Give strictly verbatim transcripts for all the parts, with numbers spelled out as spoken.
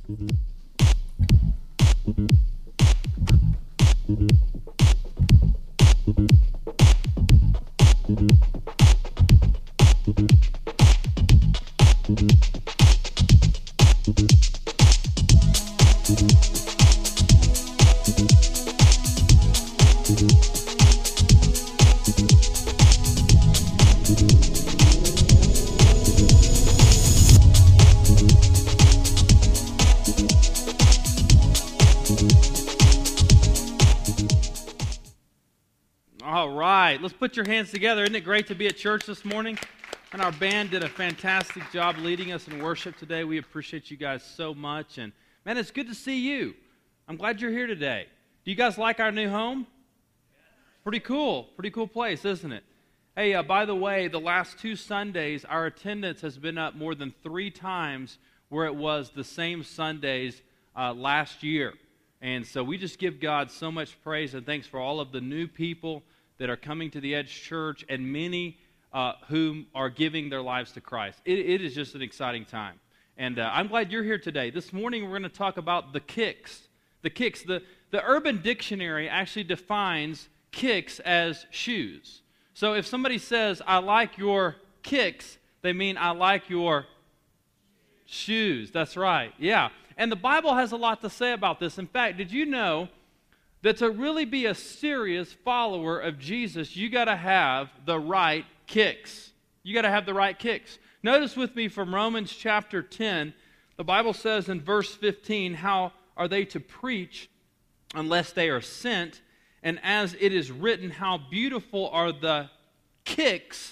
All right, let's put your hands together. Isn't it great to be at church this morning? And our band did a fantastic job leading us in worship today. We appreciate you guys so much. And man, it's good to see you. I'm glad you're here today. Do you guys like our new home? Pretty cool. Pretty cool place, isn't it? Hey, uh, by the way, the last two Sundays, our attendance has been up more than three times where it was the same Sundays uh, last year. And so we just give God so much praise and thanks for all of the new people that are coming to the Edge Church and many uh, whom are giving their lives to Christ. It, it is just an exciting time. And uh, I'm glad you're here today. This morning we're going to talk about the kicks. The kicks. The, the Urban Dictionary actually defines kicks as shoes. So if somebody says, I like your kicks, they mean I like your shoes. That's right. Yeah. And the Bible has a lot to say about this. In fact, did you know that to really be a serious follower of Jesus, you got to have the right kicks. You got to have the right kicks. Notice with me from Romans chapter ten, the Bible says in verse fifteen, how are they to preach unless they are sent? And as it is written, how beautiful are the kicks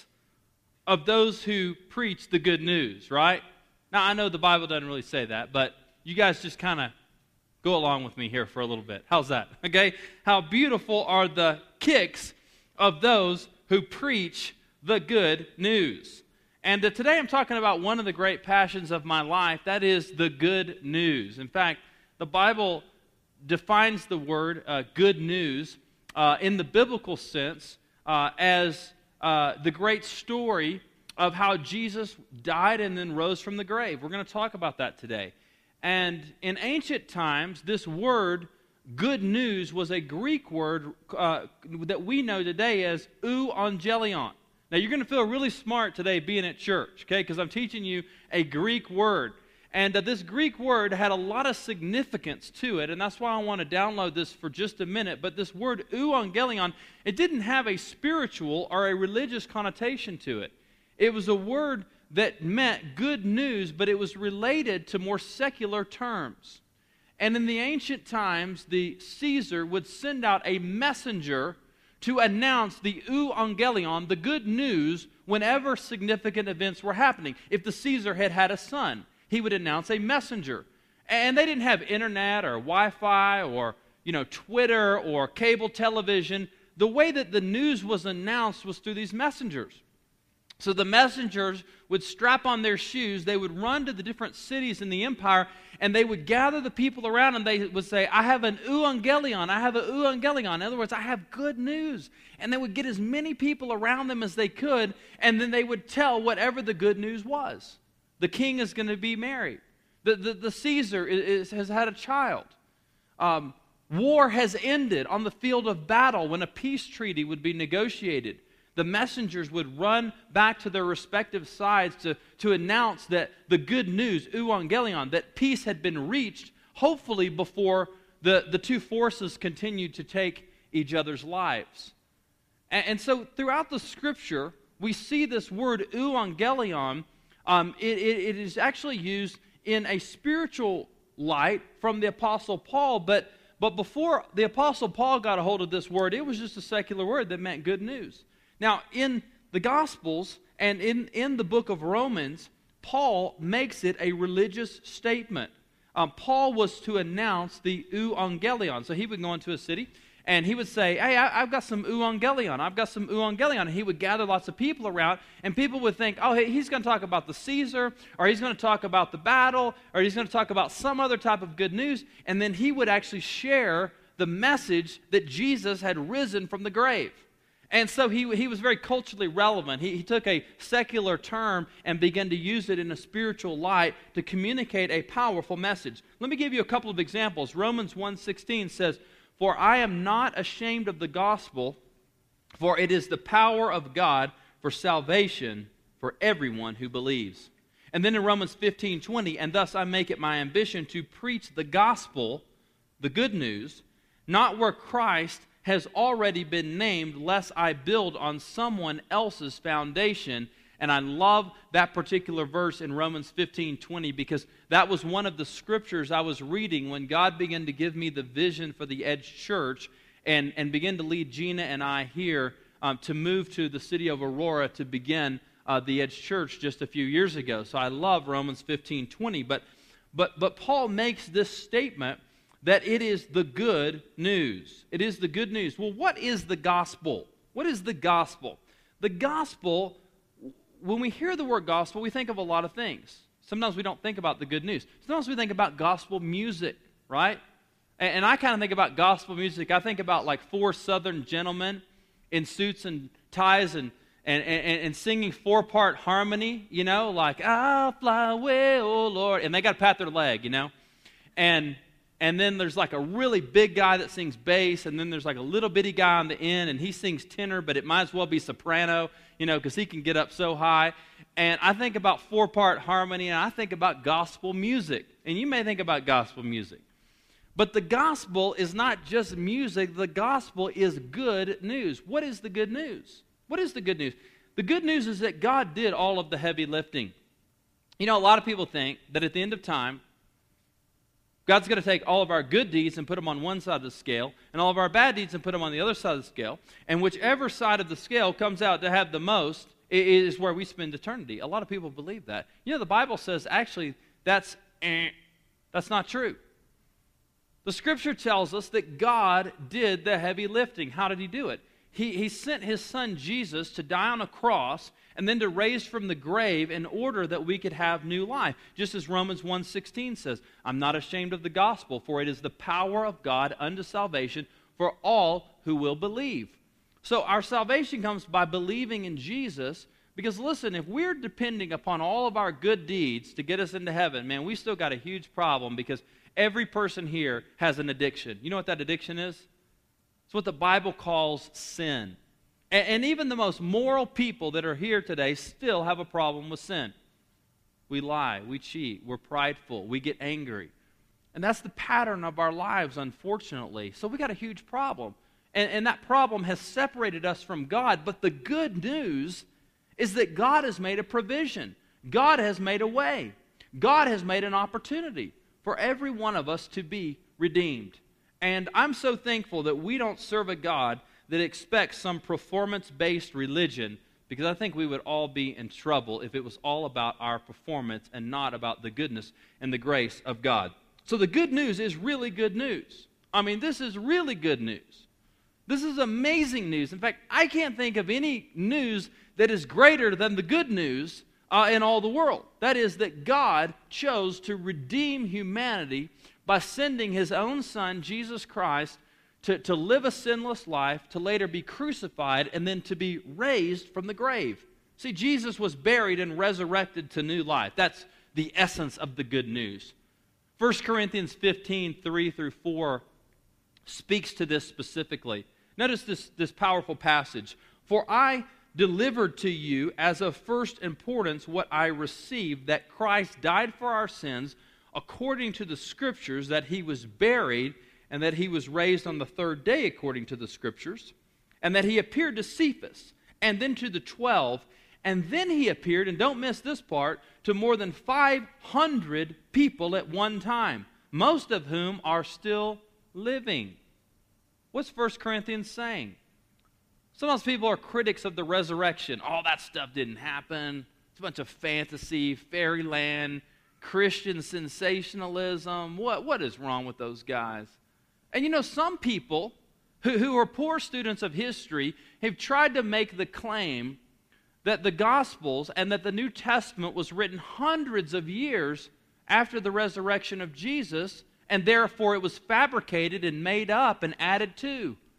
of those who preach the good news, right? Now, I know the Bible doesn't really say that, but you guys just kind of go along with me here for a little bit. How's that? Okay? How beautiful are the kicks of those who preach the good news. And uh, today I'm talking about one of the great passions of my life. That is the good news. In fact, the Bible defines the word uh, good news uh, in the biblical sense uh, as uh, the great story of how Jesus died and then rose from the grave. We're going to talk about that today. And in ancient times, this word, good news, was a Greek word uh, that we know today as euangelion. Now, you're going to feel really smart today being at church, okay, because I'm teaching you a Greek word. And uh, this Greek word had a lot of significance to it, and that's why I want to download this for just a minute. But this word euangelion, it didn't have a spiritual or a religious connotation to it. It was a word that meant good news, but it was related to more secular terms. And in the ancient times, the Caesar would send out a messenger to announce the euangelion, the good news, whenever significant events were happening. If the Caesar had had a son, he would announce a messenger. And they didn't have internet or Wi-Fi or, you know, Twitter or cable television. The way that the news was announced was through these messengers. So the messengers would strap on their shoes, they would run to the different cities in the empire, and they would gather the people around, and they would say, I have an euangelion, I have an euangelion. In other words, I have good news. And they would get as many people around them as they could, and then they would tell whatever the good news was. The king is going to be married. The, the, the Caesar is, is, has had a child. Um, war has ended on the field of battle when a peace treaty would be negotiated. The messengers would run back to their respective sides to, to announce that the good news, euangelion, that peace had been reached, hopefully before the, the two forces continued to take each other's lives. And, and so throughout the Scripture, we see this word euangelion. Um, it, it, it is actually used in a spiritual light from the Apostle Paul, but, but before the Apostle Paul got a hold of this word, it was just a secular word that meant good news. Now, in the Gospels and in, in the book of Romans, Paul makes it a religious statement. Um, Paul was to announce the euangelion. So he would go into a city and he would say, hey, I, I've got some euangelion. I've got some euangelion. And he would gather lots of people around, and people would think, oh, hey, he's going to talk about the Caesar, or he's going to talk about the battle, or he's going to talk about some other type of good news. And then he would actually share the message that Jesus had risen from the grave. And so he, he was very culturally relevant. He, he took a secular term and began to use it in a spiritual light to communicate a powerful message. Let me give you a couple of examples. Romans one sixteen says, "For I am not ashamed of the gospel, for it is the power of God for salvation for everyone who believes." And then in Romans fifteen twenty, "And thus I make it my ambition to preach the gospel," the good news, "not where Christ has already been named, lest I build on someone else's foundation." And I love that particular verse in Romans fifteen twenty because that was one of the scriptures I was reading when God began to give me the vision for the Edge Church and, and begin to lead Gina and I here um, to move to the city of Aurora to begin uh, the Edge Church just a few years ago. So I love Romans fifteen twenty. But, but, but Paul makes this statement that it is the good news. It is the good news. Well, what is the gospel? What is the gospel? The gospel, when we hear the word gospel, we think of a lot of things. Sometimes we don't think about the good news. Sometimes we think about gospel music, right? And, and I kind of think about gospel music. I think about like four southern gentlemen in suits and ties and And, and, and singing four-part harmony, you know, like, "I'll fly away, oh Lord." And they got to pat their leg, you know. And and then there's like a really big guy that sings bass, and then there's like a little bitty guy on the end, and he sings tenor, but it might as well be soprano, you know, because he can get up so high. And I think about four-part harmony, and I think about gospel music. And you may think about gospel music. But the gospel is not just music. The gospel is good news. What is the good news? What is the good news? The good news is that God did all of the heavy lifting. You know, a lot of people think that at the end of time, God's going to take all of our good deeds and put them on one side of the scale, and all of our bad deeds and put them on the other side of the scale, and whichever side of the scale comes out to have the most is where we spend eternity. A lot of people believe that. You know, the Bible says actually that's, eh, that's not true. The Scripture tells us that God did the heavy lifting. How did He do it? He, he sent His Son Jesus to die on a cross and then to raise from the grave in order that we could have new life. Just as Romans one sixteen says, "I'm not ashamed of the gospel, for it is the power of God unto salvation for all who will believe." So our salvation comes by believing in Jesus, because listen, if we're depending upon all of our good deeds to get us into heaven, man, we still got a huge problem, because every person here has an addiction. You know what that addiction is? It's what the Bible calls sin. And, and even the most moral people that are here today still have a problem with sin. We lie, we cheat, we're prideful, we get angry. And that's the pattern of our lives, unfortunately. So we got a huge problem. And, and that problem has separated us from God. But the good news is that God has made a provision. God has made a way. God has made an opportunity for every one of us to be redeemed. And I'm so thankful that we don't serve a God that expects some performance-based religion, because I think we would all be in trouble if it was all about our performance and not about the goodness and the grace of God. So the good news is really good news. I mean, this is really good news. This is amazing news. In fact, I can't think of any news that is greater than the good news uh, in all the world. That is that God chose to redeem humanity by sending His own Son, Jesus Christ, to, to live a sinless life, to later be crucified, and then to be raised from the grave. See, Jesus was buried and resurrected to new life. That's the essence of the good news. First Corinthians fifteen, three through four speaks to this specifically. Notice this, this powerful passage. "For I delivered to you as of first importance what I received, that Christ died for our sins, according to the Scriptures, that He was buried, and that He was raised on the third day according to the Scriptures, and that He appeared to Cephas, and then to the twelve, and then He appeared," and don't miss this part, "to more than five hundred people at one time, most of whom are still living." What's First Corinthians saying? Sometimes people are critics of the resurrection. All that stuff didn't happen. It's a bunch of fantasy, fairyland, Christian sensationalism. What, what is wrong with those guys? And you know, some people who, who are poor students of history have tried to make the claim that the Gospels and that the New Testament was written hundreds of years after the resurrection of Jesus, and therefore it was fabricated and made up and added to.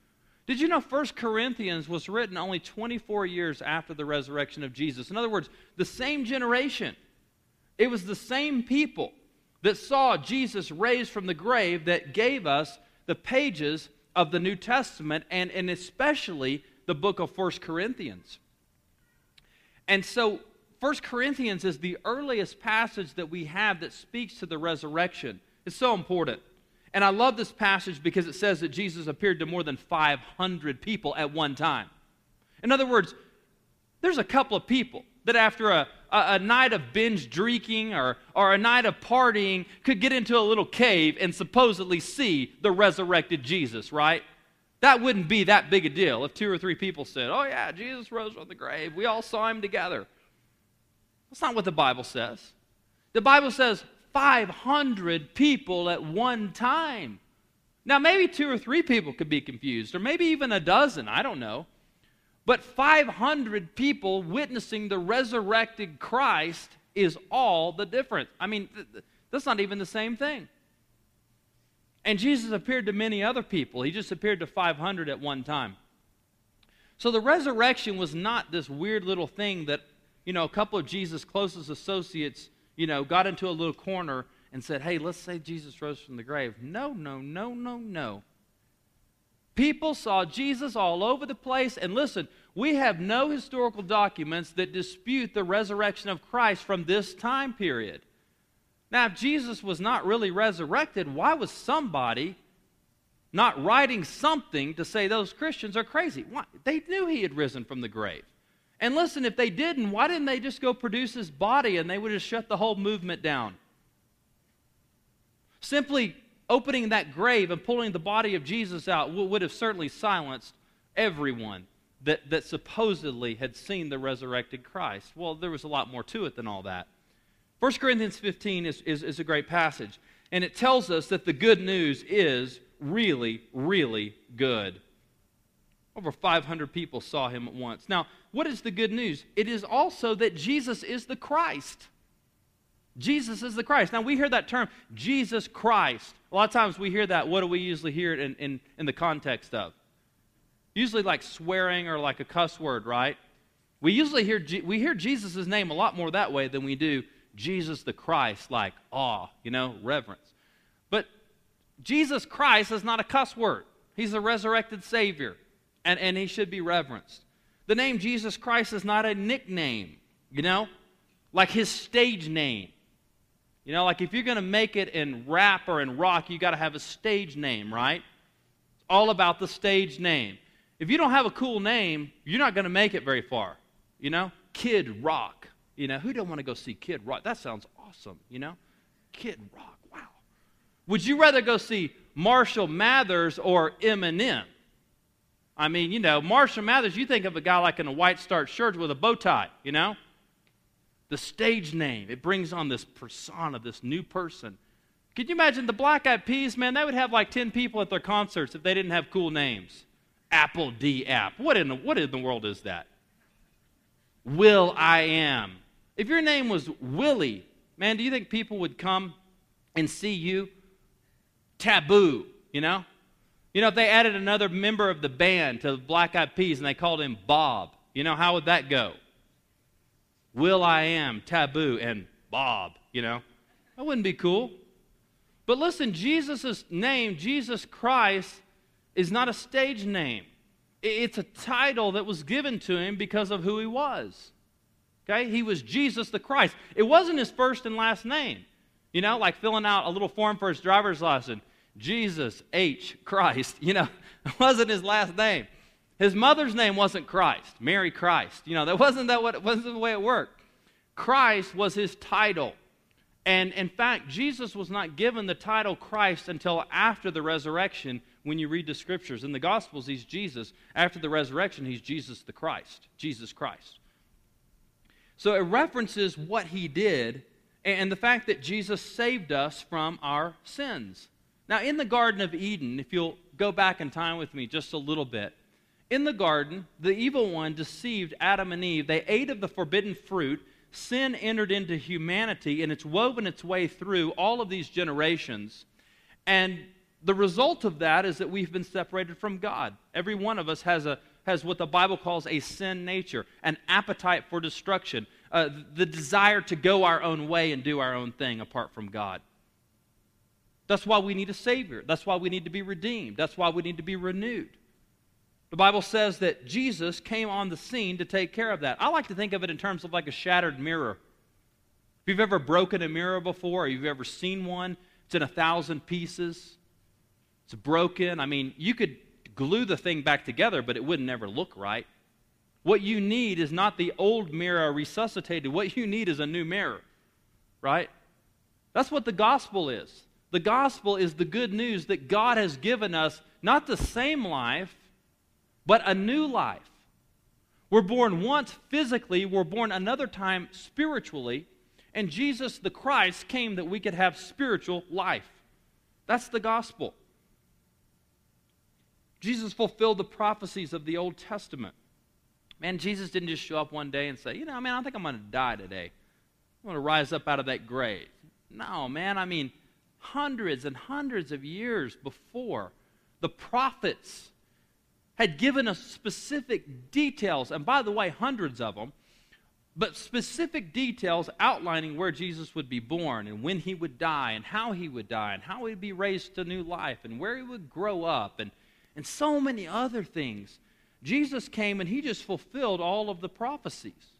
Did you know First Corinthians was written only twenty-four years after the resurrection of Jesus? In other words, the same generation. It was the same people that saw Jesus raised from the grave that gave us the pages of the New Testament, and, and especially the book of First Corinthians. And so First Corinthians is the earliest passage that we have that speaks to the resurrection. It's so important. And I love this passage because it says that Jesus appeared to more than five hundred people at one time. In other words, there's a couple of people that after a, a, a night of binge drinking or, or a night of partying could get into a little cave and supposedly see the resurrected Jesus, right? That wouldn't be that big a deal if two or three people said, oh yeah, Jesus rose from the grave. We all saw him together. That's not what the Bible says. The Bible says five hundred people at one time. Now, maybe two or three people could be confused, or maybe even a dozen, I don't know. But five hundred people witnessing the resurrected Christ is all the difference. I mean, th- th- that's not even the same thing. And Jesus appeared to many other people. He just appeared to five hundred at one time. So the resurrection was not this weird little thing that, you know, a couple of Jesus' closest associates, you know, got into a little corner and said, hey, let's say Jesus rose from the grave. No, no, no, no, no. People saw Jesus all over the place. And listen, we have no historical documents that dispute the resurrection of Christ from this time period. Now, if Jesus was not really resurrected, why was somebody not writing something to say those Christians are crazy? Why? They knew he had risen from the grave. And listen, if they didn't, why didn't they just go produce his body and they would have shut the whole movement down? Simply opening that grave and pulling the body of Jesus out would have certainly silenced everyone that, that supposedly had seen the resurrected Christ. Well, there was a lot more to it than all that. First Corinthians fifteen is, is, is a great passage, and it tells us that the good news is really, really good. Over five hundred people saw him at once. Now, what is the good news? It is also that Jesus is the Christ. Jesus is the Christ. Now, we hear that term, Jesus Christ. A lot of times we hear that. What do we usually hear it in, in, in the context of? Usually like swearing or like a cuss word, right? We usually hear, we hear Jesus' name a lot more that way than we do Jesus the Christ, like awe, you know, reverence. But Jesus Christ is not a cuss word. He's a resurrected Savior, and, and he should be reverenced. The name Jesus Christ is not a nickname, you know, like his stage name. You know, like if you're going to make it in rap or in rock, you got to have a stage name, right? It's all about the stage name. If you don't have a cool name, you're not going to make it very far, you know? Kid Rock. You know, who don't want to go see Kid Rock? That sounds awesome, you know? Kid Rock, wow. Would you rather go see Marshall Mathers or Eminem? I mean, you know, Marshall Mathers, you think of a guy like in a white starched shirt with a bow tie, you know? The stage name, it brings on this persona, this new person. Can you imagine the Black Eyed Peas, man? They would have like ten people at their concerts if they didn't have cool names. Apple D App. What in the, what in the world is that? Will I Am. If your name was Willie, man, do you think people would come and see you? Taboo, you know? You know, if they added another member of the band to the Black Eyed Peas and they called him Bob, you know, how would that go? Will I Am, Taboo, and Bob, you know? That wouldn't be cool. But listen, Jesus' name, Jesus Christ, is not a stage name. It's a title that was given to him because of who he was. Okay? He was Jesus the Christ. It wasn't his first and last name. You know, like filling out a little form for his driver's license. Jesus H. Christ. You know, it wasn't his last name. His mother's name wasn't Christ, Mary Christ. You know, that wasn't that what it wasn't the way it worked. Christ was his title. And in fact, Jesus was not given the title Christ until after the resurrection. When you read the scriptures in the Gospels, he's Jesus. After the resurrection, he's Jesus the Christ, Jesus Christ. So it references what he did and the fact that Jesus saved us from our sins. Now, in the Garden of Eden, if you'll go back in time with me just a little bit, in the garden, the evil one deceived Adam and Eve. They ate of the forbidden fruit. Sin entered into humanity, and it's woven its way through all of these generations. And the result of that is that we've been separated from God. Every one of us has a has what the Bible calls a sin nature, an appetite for destruction, uh, the desire to go our own way and do our own thing apart from God. That's why we need a Savior. That's why we need to be redeemed. That's why we need to be renewed. The Bible says that Jesus came on the scene to take care of that. I like to think of it in terms of like a shattered mirror. If you've ever broken a mirror before, or you've ever seen one, it's in a thousand pieces. It's broken. I mean, you could glue the thing back together, but it wouldn't never look right. What you need is not the old mirror resuscitated. What you need is a new mirror, right? That's what the gospel is. The gospel is the good news that God has given us not the same life, but a new life. We're born once physically, we're born another time spiritually, and Jesus the Christ came that we could have spiritual life. That's the gospel. Jesus fulfilled the prophecies of the Old Testament. Man, Jesus didn't just show up one day and say, you know, man, I think I'm going to die today. I'm going to rise up out of that grave. No, man, I mean, hundreds and hundreds of years before, the prophets had given us specific details, and by the way, hundreds of them, but specific details outlining where Jesus would be born and when he would die and how he would die and how he would be raised to new life and where he would grow up and, and so many other things. Jesus came and he just fulfilled all of the prophecies.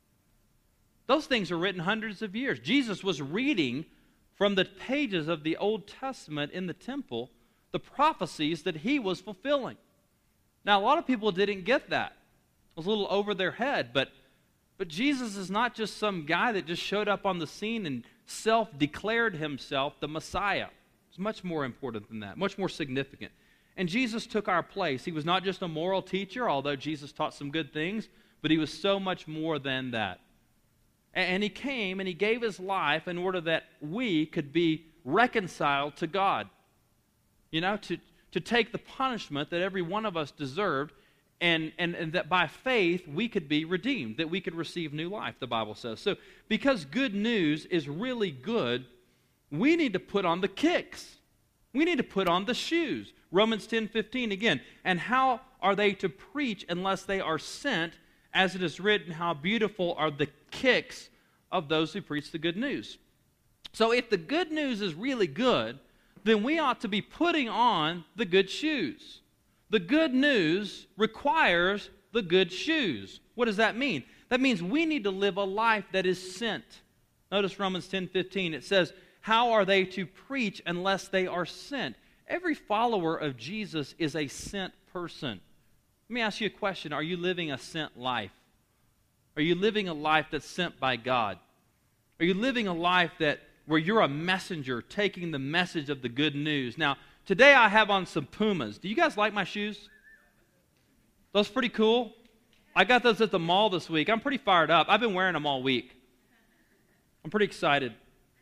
Those things are written hundreds of years. Jesus was reading from the pages of the Old Testament in the temple the prophecies that he was fulfilling. Now, a lot of people didn't get that. It was a little over their head, but, but Jesus is not just some guy that just showed up on the scene and self-declared himself the Messiah. It's much more important than that, much more significant. And Jesus took our place. He was not just a moral teacher, although Jesus taught some good things, but he was so much more than that. And he came and he gave his life in order that we could be reconciled to God. You know, to, to take the punishment that every one of us deserved, and, and, and that by faith we could be redeemed, that we could receive new life, the Bible says. So because good news is really good, we need to put on the kicks. We need to put on the shoes. Romans ten fifteen again. And how are they to preach unless they are sent? As it is written, how beautiful are the kicks of those who preach the good news. So if the good news is really good, then we ought to be putting on the good shoes. The good news requires the good shoes. What does that mean? That means we need to live a life that is sent. Notice Romans ten fifteen. It says, how are they to preach unless they are sent? Every follower of Jesus is a sent person. Let me ask you a question. Are you living a sent life? Are you living a life that's sent by God? Are you living a life that where you're a messenger taking the message of the good news? Now, today I have on some Pumas. Do you guys like my shoes? Those pretty cool. I got those at the mall this week. I'm pretty fired up. I've been wearing them all week. I'm pretty excited.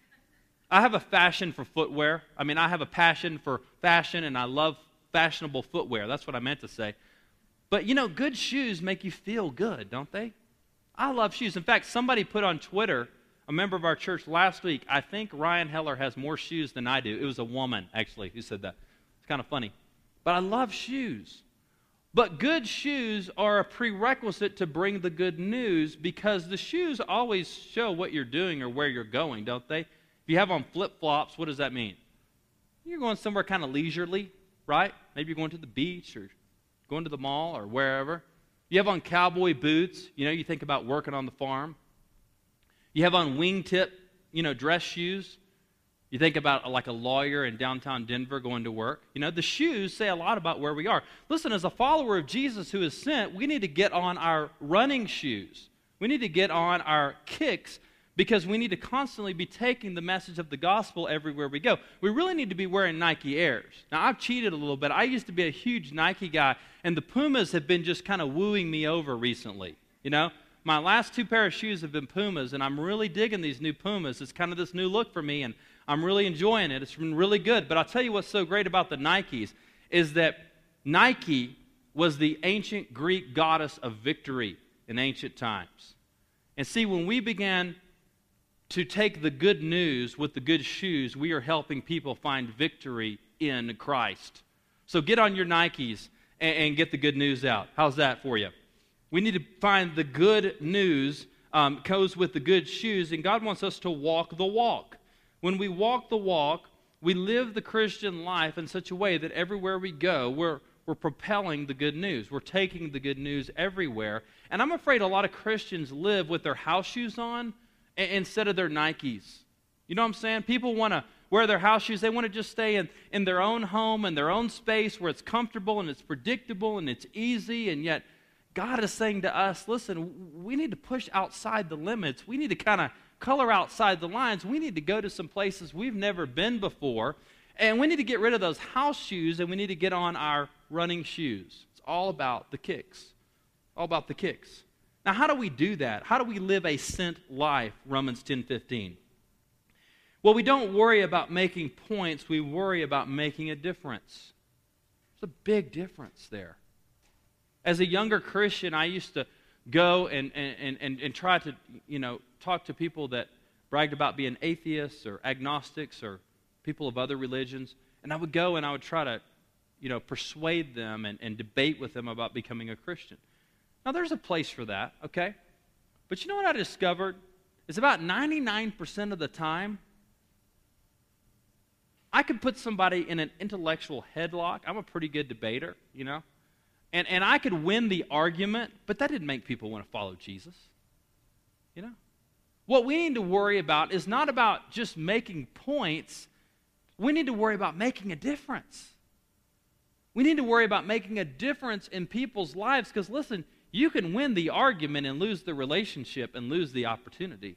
I have a fashion for footwear. I mean, I have a passion for fashion, and I love fashionable footwear. That's what I meant to say. But, you know, good shoes make you feel good, don't they? I love shoes. In fact, somebody put on Twitter, a member of our church last week, I think Ryan Heller has more shoes than I do. It was a woman, actually, who said that. It's kind of funny. But I love shoes. But good shoes are a prerequisite to bring the good news, because the shoes always show what you're doing or where you're going, don't they? If you have on flip-flops, what does that mean? You're going somewhere kind of leisurely, right? Maybe you're going to the beach or going to the mall or wherever. You have on cowboy boots, you know, you think about working on the farm. You have on wingtip, you know, dress shoes. You think about like a lawyer in downtown Denver going to work. You know, the shoes say a lot about where we are. Listen, as a follower of Jesus who is sent, we need to get on our running shoes. We need to get on our kicks, because we need to constantly be taking the message of the gospel everywhere we go. We really need to be wearing Nike Airs. Now, I've cheated a little bit. I used to be a huge Nike guy, and the Pumas have been just kind of wooing me over recently. You know, my last two pair of shoes have been Pumas, and I'm really digging these new Pumas. It's kind of this new look for me, and I'm really enjoying it. It's been really good. But I'll tell you what's so great about the Nikes is that Nike was the ancient Greek goddess of victory in ancient times. And see, when we began to take the good news with the good shoes, we are helping people find victory in Christ. So get on your Nikes and, and get the good news out. How's that for you? We need to find the good news um, goes with the good shoes, and God wants us to walk the walk. When we walk the walk, we live the Christian life in such a way that everywhere we go, we're, we're propelling the good news. We're taking the good news everywhere. And I'm afraid a lot of Christians live with their house shoes on a- instead of their Nikes. You know what I'm saying? People want to wear their house shoes. They want to just stay in, in their own home, in their own space where it's comfortable and it's predictable and it's easy. And yet God is saying to us, listen, we need to push outside the limits. We need to kind of color outside the lines. We need to go to some places we've never been before. And we need to get rid of those house shoes, and we need to get on our running shoes. It's all about the kicks. All about the kicks. Now, how do we do that? How do we live a sent life? Romans ten fifteen. Well, we don't worry about making points. We worry about making a difference. There's a big difference there. As a younger Christian, I used to go and, and, and, and try to, you know, talk to people that bragged about being atheists or agnostics or people of other religions. And I would go and I would try to, you know, persuade them and, and debate with them about becoming a Christian. Now, there's a place for that, okay? But you know what I discovered? Is about ninety-nine percent of the time, I could put somebody in an intellectual headlock. I'm a pretty good debater, you know? And, and I could win the argument, but that didn't make people want to follow Jesus. You know? What we need to worry about is not about just making points. We need to worry about making a difference. We need to worry about making a difference in people's lives because, listen, you can win the argument and lose the relationship and lose the opportunity.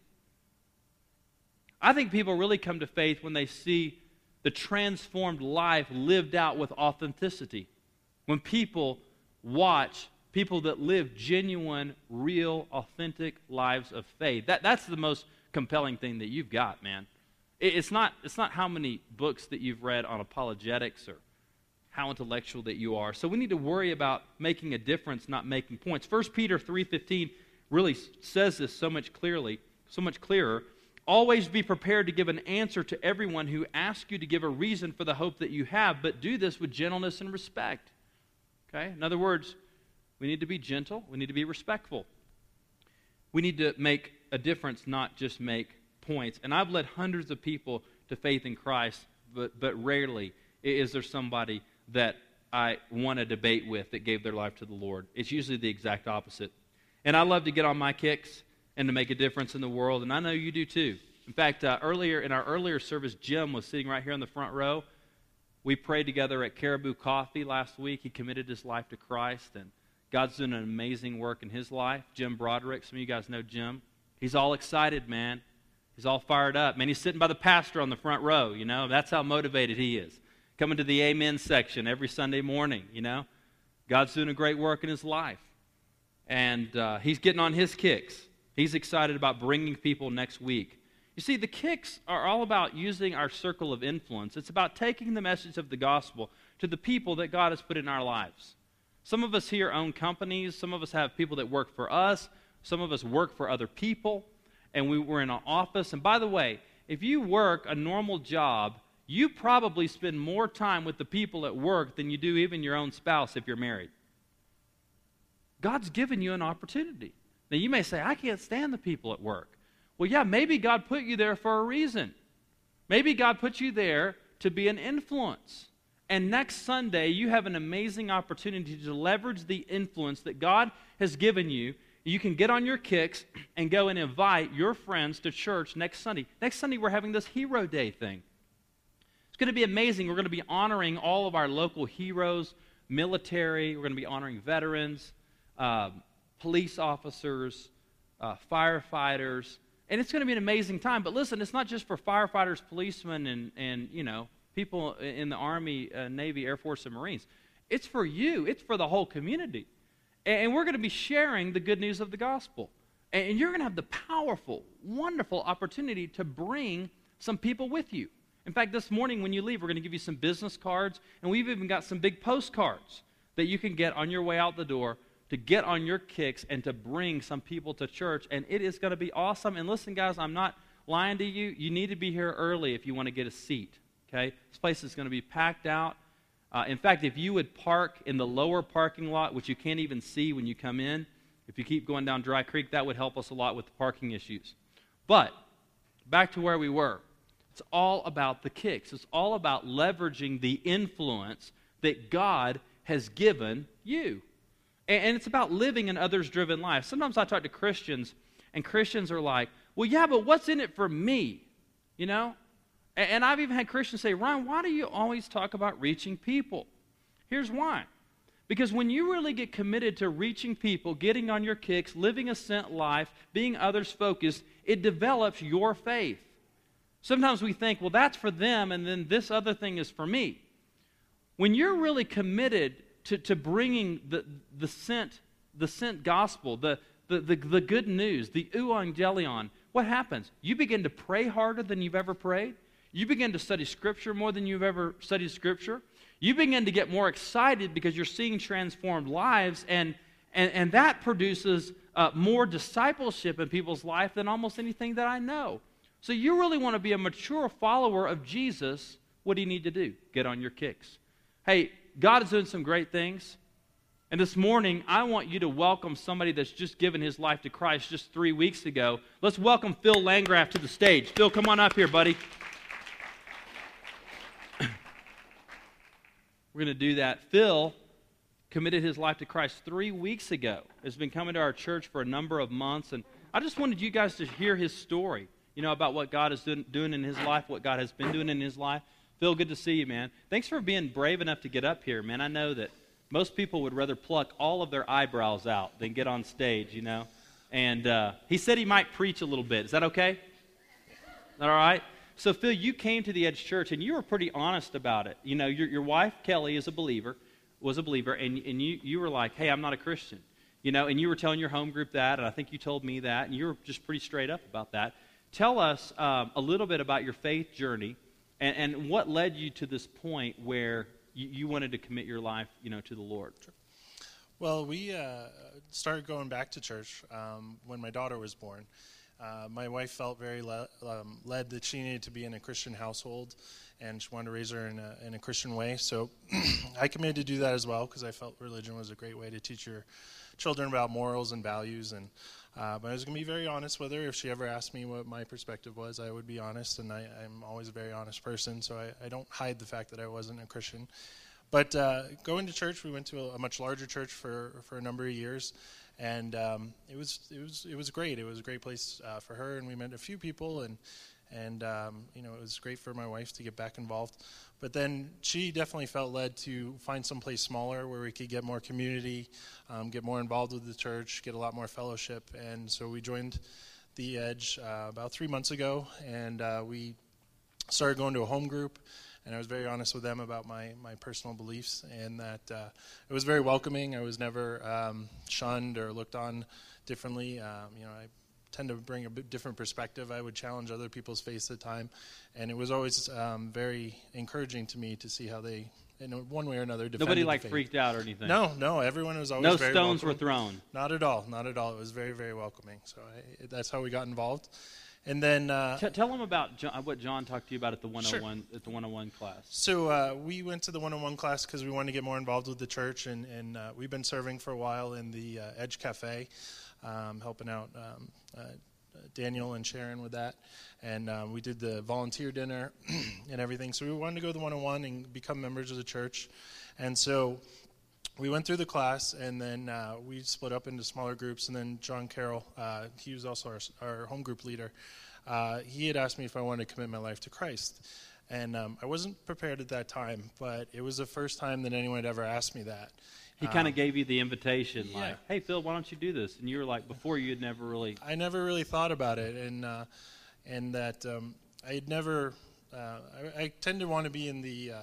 I think people really come to faith when they see the transformed life lived out with authenticity. When people watch people that live genuine, real, authentic lives of faith. That, that's the most compelling thing that you've got, man. It, it's not, it's not how many books that you've read on apologetics or how intellectual that you are. So we need to worry about making a difference, not making points. First Peter three fifteen really says this so much clearly, so much clearer. Always be prepared to give an answer to everyone who asks you to give a reason for the hope that you have, but do this with gentleness and respect. Okay? In other words, we need to be gentle. We need to be respectful. We need to make a difference, not just make points. And I've led hundreds of people to faith in Christ, but, but rarely is there somebody that I want to debate with that gave their life to the Lord. It's usually the exact opposite. And I love to get on my kicks and to make a difference in the world, and I know you do too. In fact, uh, earlier in our earlier service, Jim was sitting right here in the front row. We prayed together at Caribou Coffee last week. He committed his life to Christ, and God's doing an amazing work in his life. Jim Broderick, some of you guys know Jim. He's all excited, man. He's all fired up. Man, he's sitting by the pastor on the front row, you know. That's how motivated he is. Coming to the Amen section every Sunday morning, you know. God's doing a great work in his life. And uh, he's getting on his kicks. He's excited about bringing people next week. You see, the kicks are all about using our circle of influence. It's about taking the message of the gospel to the people that God has put in our lives. Some of us here own companies. Some of us have people that work for us. Some of us work for other people. And we were in an office. And by the way, if you work a normal job, you probably spend more time with the people at work than you do even your own spouse if you're married. God's given you an opportunity. Now, you may say, I can't stand the people at work. Well, yeah, maybe God put you there for a reason. Maybe God put you there to be an influence. And next Sunday, you have an amazing opportunity to leverage the influence that God has given you. You can get on your kicks and go and invite your friends to church next Sunday. Next Sunday, we're having this Hero Day thing. It's going to be amazing. We're going to be honoring all of our local heroes, military. We're going to be honoring veterans, uh, police officers, uh, firefighters. And it's going to be an amazing time. But listen, it's not just for firefighters, policemen, and, and you know, people in the Army, uh, Navy, Air Force, and Marines. It's for you. It's for the whole community. And, and we're going to be sharing the good news of the gospel. And, and you're going to have the powerful, wonderful opportunity to bring some people with you. In fact, this morning when you leave, we're going to give you some business cards, and we've even got some big postcards that you can get on your way out the door to get on your kicks and to bring some people to church, and it is going to be awesome. And listen, guys, I'm not lying to you, you need to be here early if you want to get a seat, okay? This place is going to be packed out. Uh, in fact, if you would park in the lower parking lot, which you can't even see when you come in, if you keep going down Dry Creek, that would help us a lot with the parking issues. But back to where we were. It's all about the kicks. It's all about leveraging the influence that God has given you. And, and it's about living an others-driven life. Sometimes I talk to Christians, and Christians are like, well, yeah, but what's in it for me? You know? And, and I've even had Christians say, Ryan, why do you always talk about reaching people? Here's why. Because when you really get committed to reaching people, getting on your kicks, living a sent life, being others-focused, it develops your faith. Sometimes we think, well, that's for them, and then this other thing is for me. When you're really committed to, to bringing the, the sent the sent gospel, the, the, the, the good news, the euangelion, what happens? You begin to pray harder than you've ever prayed. You begin to study Scripture more than you've ever studied Scripture. You begin to get more excited because you're seeing transformed lives, and, and, and that produces uh, more discipleship in people's life than almost anything that I know. So you really want to be a mature follower of Jesus. What do you need to do? Get on your kicks. Hey, God is doing some great things. And this morning, I want you to welcome somebody that's just given his life to Christ just three weeks ago. Let's welcome Phil Landgraf to the stage. Phil, come on up here, buddy. We're going to do that. Phil committed his life to Christ three weeks ago. Has been coming to our church for a number of months. And I just wanted you guys to hear his story, you know, about what God is doing, doing in his life, what God has been doing in his life. Phil, good to see you, man. Thanks for being brave enough to get up here, man. I know that most people would rather pluck all of their eyebrows out than get on stage, you know. And uh, he said he might preach a little bit. Is that okay? Is that all right? So, Phil, you came to the Edge Church, and you were pretty honest about it. You know, your, your wife, Kelly, is a believer, was a believer, and, and you, you were like, hey, I'm not a Christian. You know, and you were telling your home group that, and I think you told me that, and you were just pretty straight up about that. Tell us um, a little bit about your faith journey, and, and what led you to this point where you, you wanted to commit your life, you know, to the Lord. Sure. Well, we uh, started going back to church um, when my daughter was born. Uh, my wife felt very le- um, led that she needed to be in a Christian household, and she wanted to raise her in a, in a Christian way. So I committed to do that as well because I felt religion was a great way to teach your children about morals and values. And uh, but I was going to be very honest with her. If she ever asked me what my perspective was, I would be honest, and I, I'm always a very honest person, so I, I don't hide the fact that I wasn't a Christian. But uh, going to church, we went to a, a much larger church for, for a number of years. And um, it was it was it was great. It was a great place uh, for her, and we met a few people, and and um, you know it was great for my wife to get back involved. But then she definitely felt led to find someplace smaller where we could get more community, um, get more involved with the church, get a lot more fellowship. And so we joined the Edge uh, about three months ago, and uh, we started going to a home group. And I was very honest with them about my, my personal beliefs, and that uh, it was very welcoming. I was never um, shunned or looked on differently. Um, you know, I tend to bring a bit different perspective. I would challenge other people's faith at the time, and it was always um, very encouraging to me to see how they, in one way or another, defended Nobody like the faith. freaked out or anything. No, no. Everyone was always no very stones welcoming. were thrown. Not at all. Not at all. It was very, very welcoming. So I, that's how we got involved. And then uh, T- tell them about John, what John talked to you about at the one oh one sure. at the one oh one class. So uh, we went to the one oh one class because we wanted to get more involved with the church, and, and uh, we've been serving for a while in the uh, Edge Cafe, um, helping out um, uh, Daniel and Sharon with that. And uh, we did the volunteer dinner and everything. So we wanted to go to the one oh one and become members of the church. And so we went through the class, and then uh, we split up into smaller groups. And then John Carroll, uh, he was also our, our home group leader. Uh, he had asked me if I wanted to commit my life to Christ. And um, I wasn't prepared at that time, but it was the first time that anyone had ever asked me that. He kind of um, gave you the invitation, yeah. like, hey, Phil, why don't you do this? And you were like, before you had never really... I never really thought about it, and uh, and that um, I had never... Uh, I, I tend to want to be in the... Uh,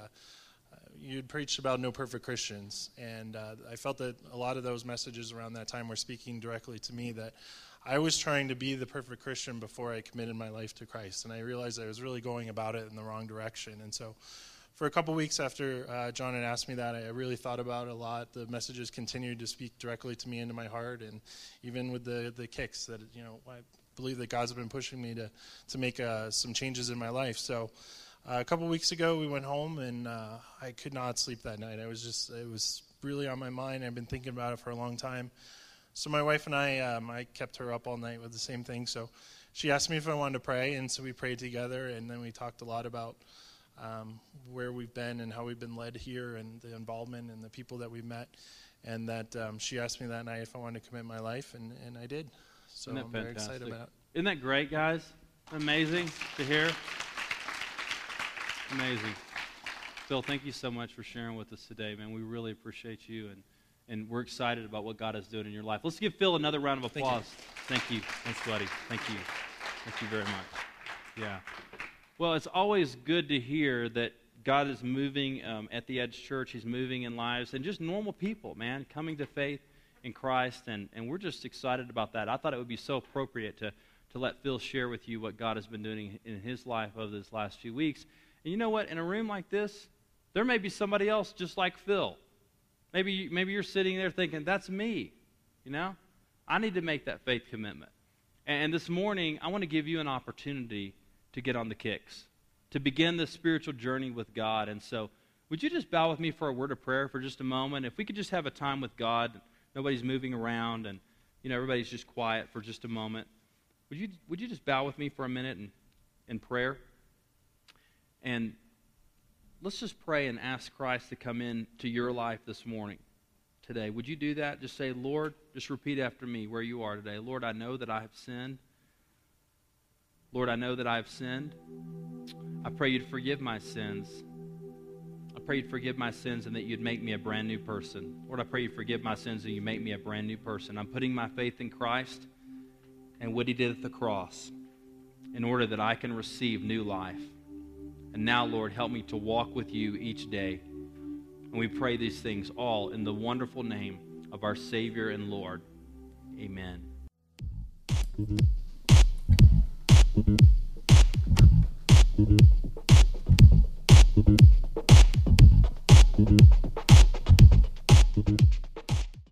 you'd preached about no perfect Christians, and uh, I felt that a lot of those messages around that time were speaking directly to me, that I was trying to be the perfect Christian before I committed my life to Christ, and I realized I was really going about it in the wrong direction. And so for a couple weeks after uh, John had asked me that, I really thought about it a lot. The messages continued to speak directly to me into my heart, and even with the, the kicks that, you know, I believe that God's been pushing me to to make uh, some changes in my life. So uh, a couple weeks ago, we went home, and uh, I could not sleep that night. I was just it was really on my mind. I've been thinking about it for a long time. So my wife and I, um, I kept her up all night with the same thing. So she asked me if I wanted to pray, and so we prayed together, and then we talked a lot about um, where we've been and how we've been led here and the involvement and the people that we've met. And that um, she asked me that night if I wanted to commit my life, and, and I did. So I'm very excited about it. Isn't that great, guys? Amazing to hear. Amazing. Phil, thank you so much for sharing with us today, man. We really appreciate you, and, and we're excited about what God is doing in your life. Let's give Phil another round of applause. Thank you. Thank you. Thanks, buddy. Thank you. Thank you very much. Yeah. Well, it's always good to hear that God is moving um, at the Edge Church. He's moving in lives and just normal people, man, coming to faith in Christ, and, and we're just excited about that. I thought it would be so appropriate to, to let Phil share with you what God has been doing in his life over this last few weeks. And you know what? In a room like this, there may be somebody else just like Phil. Maybe, maybe you're sitting there thinking, that's me, you know? I need to make that faith commitment. And this morning, I want to give you an opportunity to get on the kicks, to begin this spiritual journey with God. And so would you just bow with me for a word of prayer for just a moment? If we could just have a time with God, nobody's moving around, and you know everybody's just quiet for just a moment. Would you would you just bow with me for a minute in, in prayer? And let's just pray and ask Christ to come into your life this morning, today. Would you do that? Just say, Lord, just repeat after me where you are today. Lord, I know that I have sinned. Lord, I know that I have sinned. I pray you'd forgive my sins. I pray you'd forgive my sins and that you'd make me a brand new person. Lord, I pray you forgive my sins and you make me a brand new person. I'm putting my faith in Christ and what he did at the cross in order that I can receive new life. And now, Lord, help me to walk with you each day. And we pray these things all in the wonderful name of our Savior and Lord. Amen. Thank you.